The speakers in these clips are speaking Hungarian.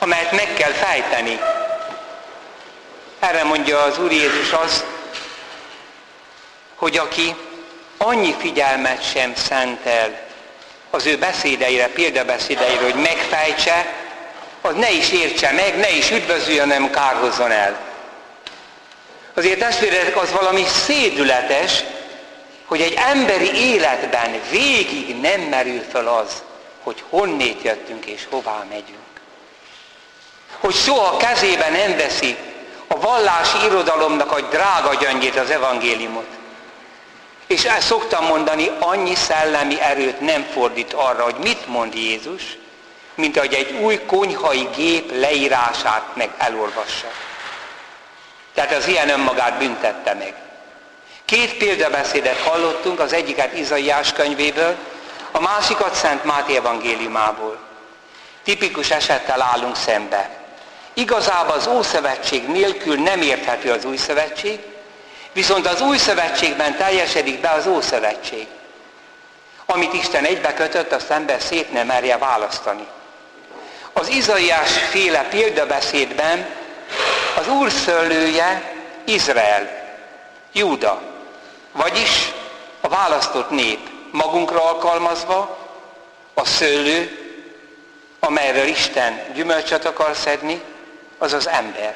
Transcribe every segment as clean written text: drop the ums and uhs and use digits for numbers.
amelyet meg kell fejteni. Erre mondja az Úr Jézus azt, hogy aki annyi figyelmet sem szentel az ő beszédeire, példabeszédeire, hogy megfejtse, az ne is értse meg, ne is üdvözüljön, hanem kárhozzon el. Azért testvérek, az valami szédületes, hogy egy emberi életben végig nem merül fel az, hogy honnét jöttünk és hová megyünk. Hogy soha kezébe nem veszi a vallási irodalomnak a drága gyöngyét, az evangéliumot. És ezt szoktam mondani, annyi szellemi erőt nem fordít arra, hogy mit mond Jézus, mint ahogy egy új konyhai gép leírását meg elolvassa. Tehát az ilyen önmagát büntette meg. 2 példabeszédet hallottunk, az egyiket Izaiás könyvéből, a másikat Szent Máté evangéliumából. Tipikus esettel állunk szembe. Igazából az Ószövetség nélkül nem érthető az Új Szövetség, viszont az Új Szövetségben teljesedik be az Ószövetség. Amit Isten egybekötött, azt ember szét nem merje választani. Az Izaiás féle példabeszédben az Úr szőlője Izrael, Júda, vagyis a választott nép, magunkra alkalmazva, a szőlő, amelyről Isten gyümölcsöt akar szedni, az az ember.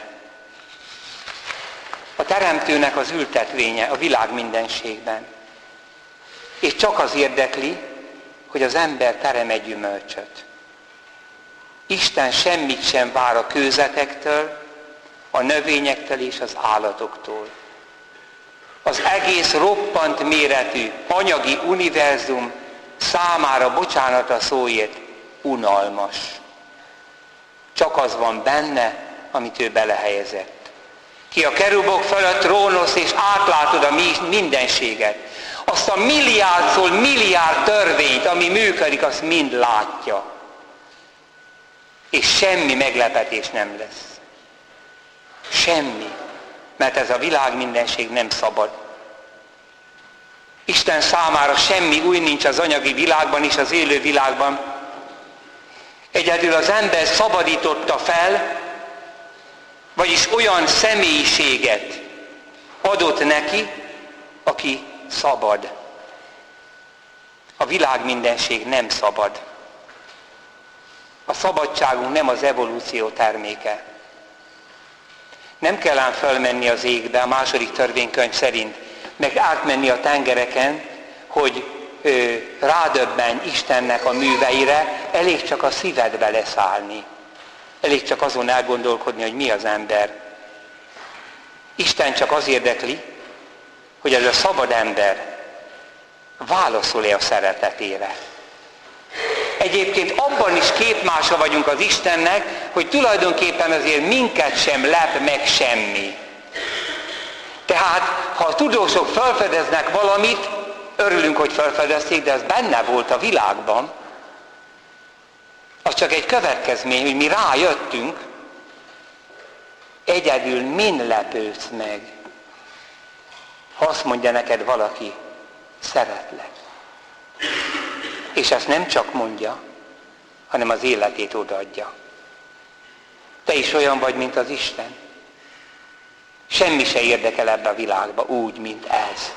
A teremtőnek az ültetvénye a világ mindenségben. És csak az érdekli, hogy az ember terem gyümölcsöt. Isten semmit sem vár a kőzetektől, a növényektől és az állatoktól. Az egész roppant méretű anyagi univerzum számára, bocsánat a szóért, unalmas. Csak az van benne, amit ő belehelyezett. Ki a kerubok fölött trónolsz és átlátod a mindenséget. Azt a milliárdszor milliárd törvényt, ami működik, azt mind látja. És semmi meglepetés nem lesz. Semmi. Mert ez a világ mindenség nem szabad. Isten számára semmi új nincs az anyagi világban és az élő világban. Egyedül az ember szabadította fel, vagyis olyan személyiséget adott neki, aki szabad. A világ mindenség nem szabad. A szabadságunk nem az evolúció terméke. Nem kell ám fölmenni az égbe, a 2. törvénykönyv szerint, meg átmenni a tengereken, hogy rádöbbenj Istennek a műveire, elég csak a szívedbe leszállni. Elég csak azon elgondolkodni, hogy mi az ember. Isten csak az érdekli, hogy ez a szabad ember válaszol-e a szeretetére. Egyébként abban is képmása vagyunk az Istennek, hogy tulajdonképpen azért minket sem lep meg semmi. Tehát, ha a tudósok felfedeznek valamit, örülünk, hogy felfedezték, de ez benne volt a világban. Az csak egy következmény, hogy mi rájöttünk, egyedül min lepődsz meg, ha azt mondja neked valaki, szeretlek. És ezt nem csak mondja, hanem az életét odaadja. Te is olyan vagy, mint az Isten. Semmi se érdekel ebbe a világba úgy, mint ez.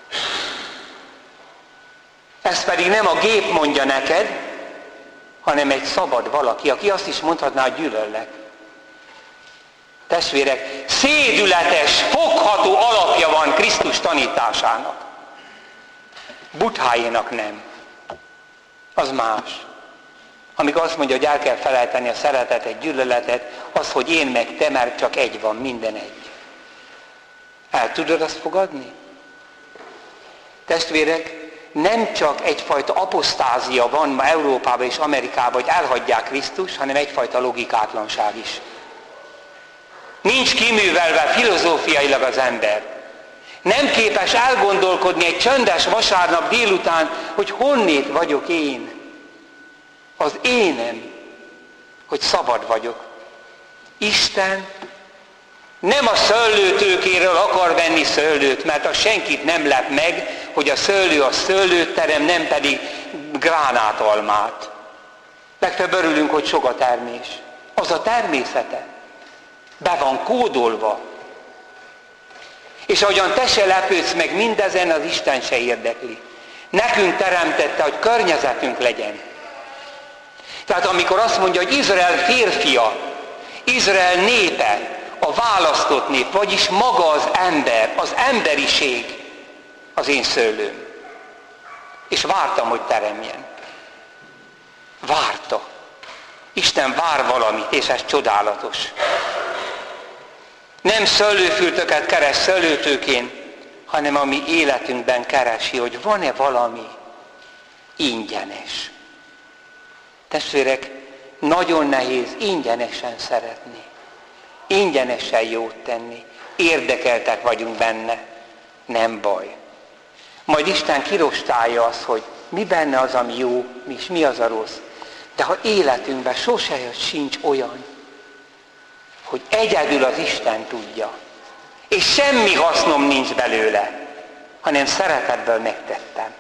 Ezt pedig nem a gép mondja neked, hanem egy szabad valaki, aki azt is mondhatná, hogy gyűlöllek. Testvérek, szédületes, fogható alapja van Krisztus tanításának. Butháénak nem. Az más. Amikor azt mondja, hogy el kell felejteni a szeretetet, gyűlöletet, az, hogy én meg te, mert csak egy van, minden egy. El tudod azt fogadni? Testvérek, nem csak egyfajta apostázia van ma Európában és Amerikában, hogy elhagyják Krisztus, hanem egyfajta logikátlanság is. Nincs kiművelve filozófiailag az ember. Nem képes elgondolkodni egy csöndes vasárnap délután, hogy honnét vagyok én. Az énem, hogy szabad vagyok. Isten nem a szőlőtőkéről akar venni szőlőt, mert az senkit nem lep meg, hogy a szőlő a szőlőt terem, nem pedig gránátalmát. Legfeljebb örülünk, hogy sok a termés. Az a természete. Be van kódolva. És ahogyan te se lepődsz meg mindezen, az Isten se érdekli. Nekünk teremtette, hogy környezetünk legyen. Tehát amikor azt mondja, hogy Izrael férfia, Izrael népe, a választott nép, vagyis maga az ember, az emberiség az én szőlőm. És vártam, hogy teremjen. Várta. Isten vár valamit, és ez csodálatos. Nem szőlőfürtöket keres szőlőtőkén, hanem a mi életünkben keresi, hogy van-e valami ingyenes. Testvérek, nagyon nehéz ingyenesen szeretni. Ingyenesen jót tenni. Érdekeltek vagyunk benne. Nem baj. Majd Isten kirostálja azt, hogy mi benne az, ami jó, és mi az a rossz. De ha életünkben sose sincs olyan, hogy egyedül az Isten tudja, és semmi hasznom nincs belőle, hanem szeretetből megtettem.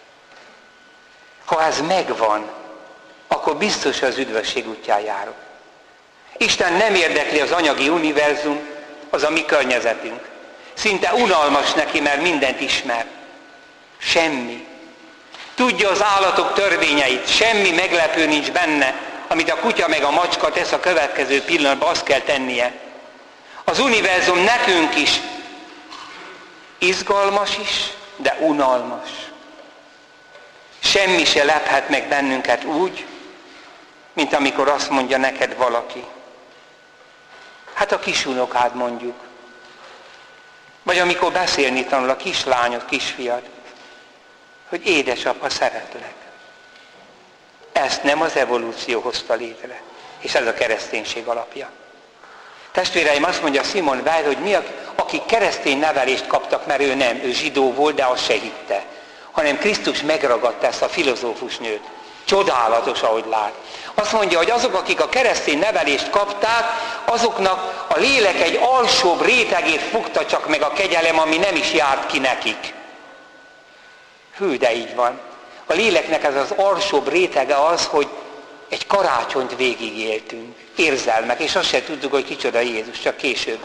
Ha ez megvan, akkor biztos az üdvösség útján járok. Isten nem érdekli az anyagi univerzum, az a mi környezetünk. Szinte unalmas neki, mert mindent ismer. Semmi. Tudja az állatok törvényeit, semmi meglepő nincs benne, amit a kutya meg a macska tesz a következő pillanatban, azt kell tennie. Az univerzum nekünk is izgalmas is, de unalmas. Semmi se lephet meg bennünket úgy, mint amikor azt mondja neked valaki. Hát a kisunokád mondjuk. Vagy amikor beszélni tanul a kislányod, kisfiad, hogy édesapa, szeretlek. Ezt nem az evolúció hozta létre, és ez a kereszténység alapja. Testvéreim, azt mondja Simon Weil, hogy mi, akik keresztény nevelést kaptak, mert ő zsidó volt, de azt se hitte, hanem Krisztus megragadta ezt a filozófus nőt. Csodálatos, ahogy lát. Azt mondja, hogy azok, akik a keresztény nevelést kapták, azoknak a lélek egy alsóbb rétegét fogta csak meg a kegyelem, ami nem is járt ki nekik. Hű, de így van. A léleknek ez az alsóbb rétege az, hogy egy karácsonyt végigéltünk, érzelmek, és azt se tudtuk, hogy kicsoda Jézus, csak később.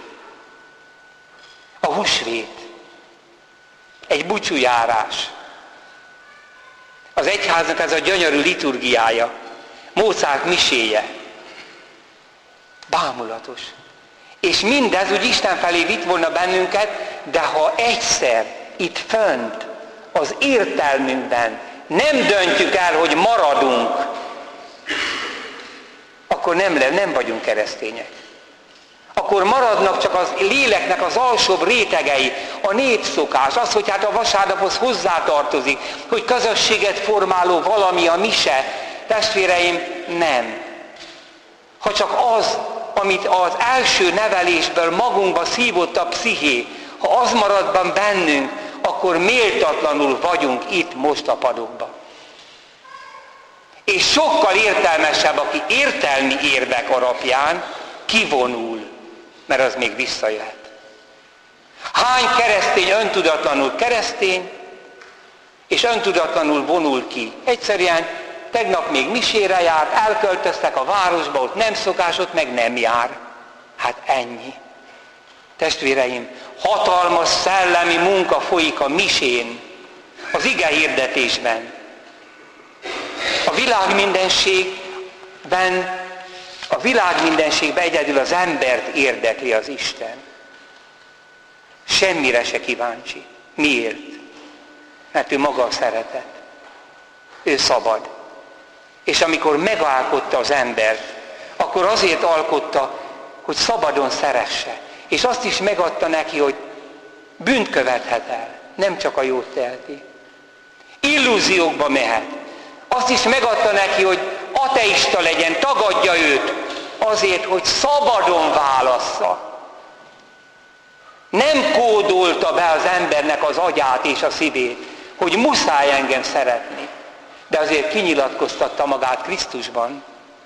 A húsvét, egy búcsújárás. Az egyháznak ez a gyönyörű liturgiája, Mozart miséje. Bámulatos. És mindez úgy Isten felé vitt volna bennünket, de ha egyszer itt fönt, az értelmünkben nem döntjük el, hogy maradunk, akkor nem vagyunk keresztények. Akkor maradnak csak az léleknek az alsóbb rétegei, a népszokás, az, hogy hát a vasárnaphoz hozzátartozik, hogy közösséget formáló valami a mise. Testvéreim, nem. Ha csak az, amit az első nevelésből magunkba szívott a psziché, ha az marad bennünk, akkor méltatlanul vagyunk itt most a padokban. És sokkal értelmesebb, aki értelmi érvek alapján kivonul, mert az még visszajöhet. Hány keresztény öntudatlanul keresztény, és öntudatlanul vonul ki. Egyszerűen tegnap még misére járt, elköltöztek a városba, ott nem szokás, ott meg nem jár. Hát ennyi. Testvéreim, hatalmas szellemi munka folyik a misén, az ige hirdetésben. A világ mindenségben egyedül az embert érdekli az Isten. Semmire se kíváncsi. Miért? Mert ő maga a szeretet. Ő szabad. És amikor megalkotta az embert, akkor azért alkotta, hogy szabadon szeresse. És azt is megadta neki, hogy bűnt követhet el. Nem csak a jót teheti. Illúziókba mehet. Azt is megadta neki, hogy ateista legyen, tagadja őt, azért, hogy szabadon válassza. Nem kódolta be az embernek az agyát és a szívét, hogy muszáj engem szeretni. De azért kinyilatkoztatta magát Krisztusban,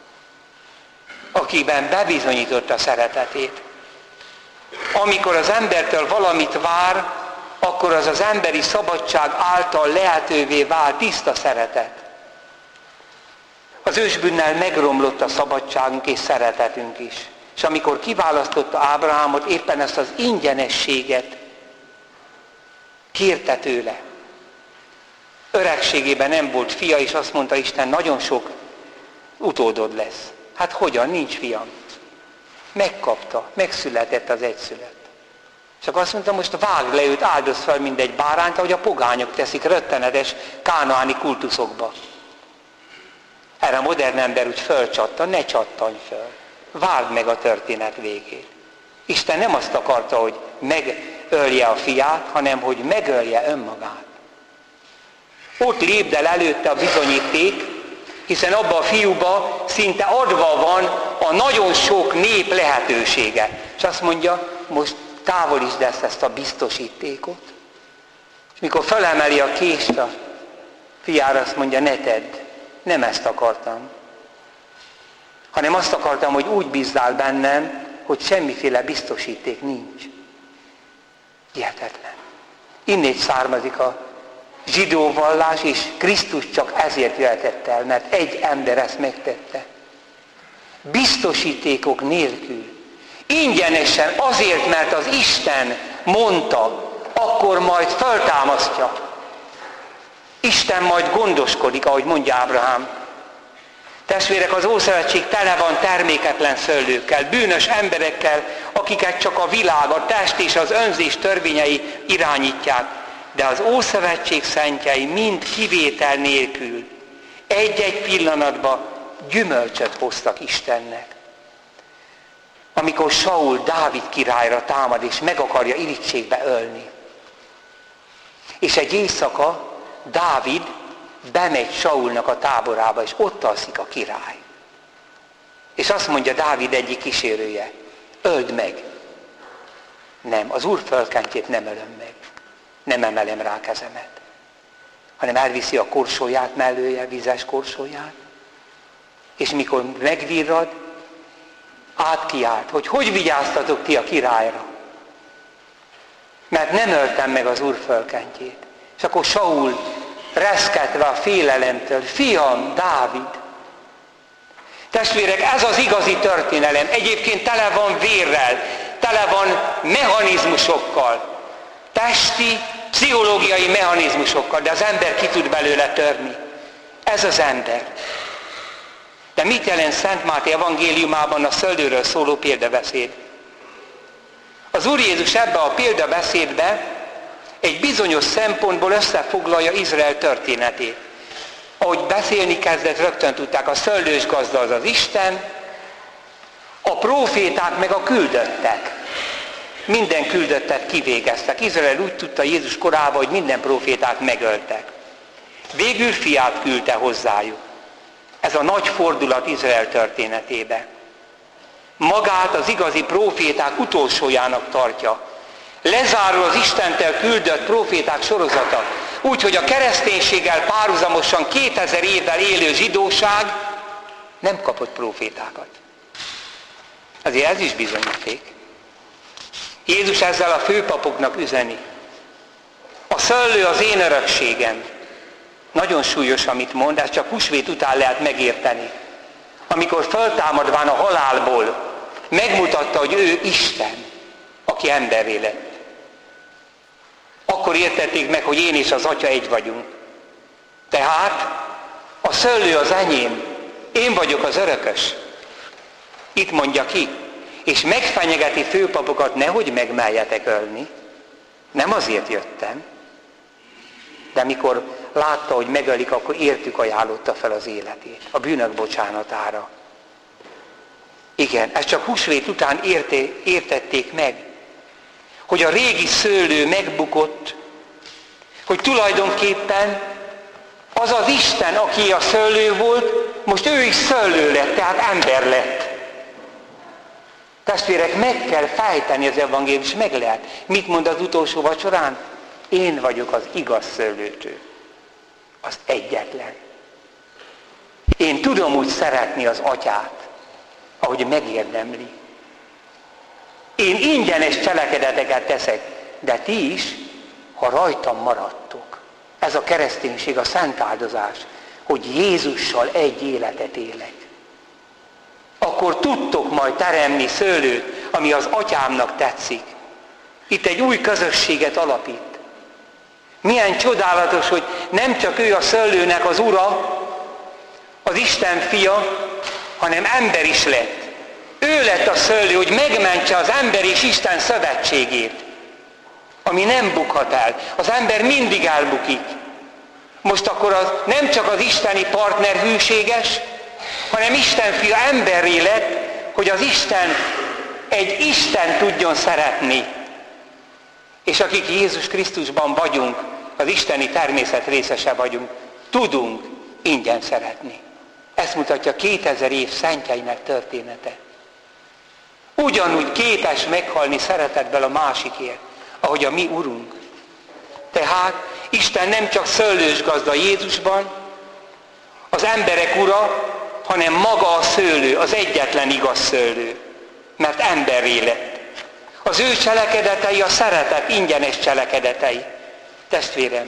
akiben bebizonyította szeretetét. Amikor az embertől valamit vár, akkor az az emberi szabadság által lehetővé vált tiszta szeretet. Az Az ősbűnnel megromlott a szabadságunk és szeretetünk is. És amikor kiválasztotta Ábrahámot, éppen ezt az ingyenességet kérte tőle. Öregségében nem volt fia, és azt mondta Isten, nagyon sok utódod lesz. Hát hogyan? Nincs fiam. Megkapta, megszületett az egyszülött. Csak azt mondta, most vágd le őt, áldoz fel mindegy bárányt, ahogy a pogányok teszik rettenetes kánaáni kultuszokba. Erre a modern ember úgy fölcsattan, ne csattanj föl. Várd meg a történet végét. Isten nem azt akarta, hogy megölje a fiát, hanem hogy megölje önmagát. Ott lépd el előtte a bizonyíték, hiszen abban a fiúban szinte adva van a nagyon sok nép lehetősége. És azt mondja, most távolítsd ezt a biztosítékot. És mikor felemeli a kést a fiára, azt mondja, ne tedd, nem ezt akartam. Hanem azt akartam, hogy úgy bízzál bennem, hogy semmiféle biztosíték nincs. Hihetetlen. Innét származik a zsidó vallás, és Krisztus csak ezért jöhetett el, mert egy ember ezt megtette. Biztosítékok nélkül. Ingyenesen azért, mert az Isten mondta, akkor majd föltámasztja. Isten majd gondoskodik, ahogy mondja Ábrahám. Testvérek, az Ószövetség tele van terméketlen szőlőkkel, bűnös emberekkel, akiket csak a világ, a test és az önzés törvényei irányítják. De az Ószövetség szentjei mind kivétel nélkül egy-egy pillanatban gyümölcsöt hoztak Istennek. Amikor Saul Dávid királyra támad és meg akarja irítségbe ölni. És egy éjszaka Dávid bemegy Saulnak a táborába, és ott alszik a király. És azt mondja Dávid egyik kísérője, öld meg. Nem, az Úr fölkentjét nem ölöm meg. Nem emelem rá kezemet. Hanem elviszi a korsóját mellője, vizes korsóját. És mikor megvirrad, átkiált, hogy vigyáztatok ti a királyra. Mert nem öltem meg az Úr fölkentjét. És akkor Saul reszketve a félelemtől, fiam, Dávid. Testvérek, ez az igazi történelem. Egyébként tele van vérrel, tele van mechanizmusokkal. Testi, pszichológiai mechanizmusokkal, de az ember ki tud belőle törni. Ez az ember. De mit jelent Szent Máté evangéliumában a szőlőről szóló példabeszéd? Az Úr Jézus ebbe a példabeszédbe egy bizonyos szempontból összefoglalja Izrael történetét. Ahogy beszélni kezdett, rögtön tudták, a szőlős gazda az az Isten, a próféták meg a küldöttek. Minden küldöttet kivégeztek. Izrael úgy tudta Jézus korában, hogy minden prófétát megöltek. Végül fiát küldte hozzájuk. Ez a nagy fordulat Izrael történetébe. Magát az igazi próféták utolsójának tartja. Lezárul az Istentől küldött próféták sorozata. Úgyhogy a kereszténységgel párhuzamosan 2000 évvel élő zsidóság nem kapott prófétákat. Azért ez is bizonyíték. Jézus ezzel a főpapoknak üzeni. A szőlő az én örökségem. Nagyon súlyos, amit mond, ezt csak húsvét után lehet megérteni. Amikor föltámadván a halálból megmutatta, hogy ő Isten, aki emberré lett. Akkor értették meg, hogy én és az Atya egy vagyunk. Tehát a szőlő az enyém, én vagyok az örökös. Itt mondja ki, és megfenyegeti főpapokat, nehogy megmeljetek ölni. Nem azért jöttem, de mikor látta, hogy megölik, akkor értük ajánlotta fel az életét, a bűnök bocsánatára. Igen, ezt csak húsvét után értették meg, hogy a régi szőlő megbukott, hogy tulajdonképpen az az Isten, aki a szőlő volt, most ő is szőlő lett, tehát ember lett. Testvérek, meg kell fejteni az evangélium, és meg lehet. Mit mond az utolsó vacsorán? Én vagyok az igaz szőlőtő. Az egyetlen. Én tudom úgy szeretni az Atyát, ahogy megérdemli. Én ingyenes cselekedeteket teszek, de ti is, ha rajtam maradtok. Ez a kereszténység, a szent áldozás. hogy Jézussal egy életet élek. Akkor tudtok majd teremni szőlőt, ami az atyámnak tetszik. Itt egy új közösséget alapít. Milyen csodálatos, hogy nem csak ő a szőlőnek az ura, az Isten fia, hanem ember is lett. Ő lett a szőlő, hogy megmentse az ember és Isten szövetségét, ami nem bukhat el. Az ember mindig elbukik. Most akkor nem csak az isteni partner hűséges, hanem Isten fia emberré lett, hogy az Isten egy Isten tudjon szeretni. És akik Jézus Krisztusban vagyunk, az isteni természet részese vagyunk, tudunk ingyen szeretni. Ezt mutatja 2000 év szentjeinek története. Ugyanúgy képes meghalni szeretetből a másikért, ahogy a mi Urunk. Tehát Isten nem csak szőlős gazda Jézusban, az emberek ura, hanem maga a szőlő, az egyetlen igaz szőlő, mert emberré lett. Az ő cselekedetei a szeretet ingyenes cselekedetei. Testvérem,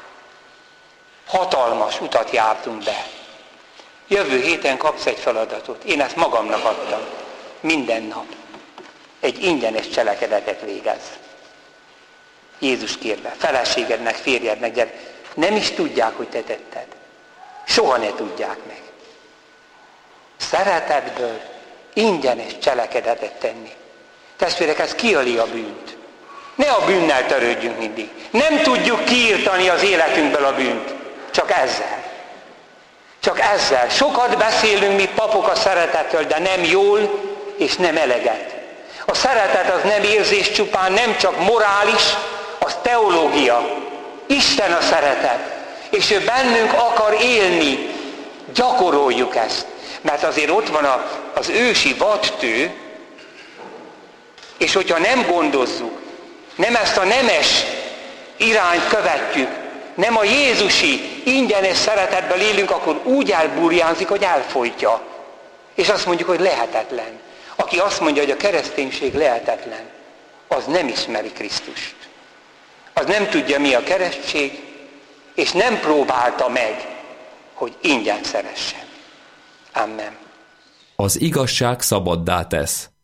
hatalmas utat jártunk be. Jövő héten kapsz egy feladatot. Én ezt magamnak adtam. Minden nap. Egy ingyenes cselekedetet végez. Jézus kérve, feleségednek, férjednek, gyere. Nem is tudják, hogy te tetted. Soha ne tudják meg. Szeretetből ingyenes cselekedetet tenni. Testvérek, ez kiöli a bűnt. Ne a bűnnel törődjünk mindig. Nem tudjuk kiirtani az életünkből a bűnt. Csak ezzel. Csak ezzel. Sokat beszélünk mi papok a szeretetről, de nem jól és nem eleget. A szeretet az nem érzés csupán, nem csak morális, az teológia. Isten a szeretet. És ő bennünk akar élni. Gyakoroljuk ezt. Mert azért ott van az ősi vadtő, és hogyha nem gondozzuk, nem ezt a nemes irányt követjük, nem a jézusi ingyenes szeretetből élünk, akkor úgy elburjánzik, hogy elfojtja. És azt mondjuk, hogy lehetetlen. Aki azt mondja, hogy a kereszténység lehetetlen, az nem ismeri Krisztust. Az nem tudja, mi a keresztség, és nem próbálta meg, hogy ingyen szeressen. Amen. Az igazság szabaddá tesz.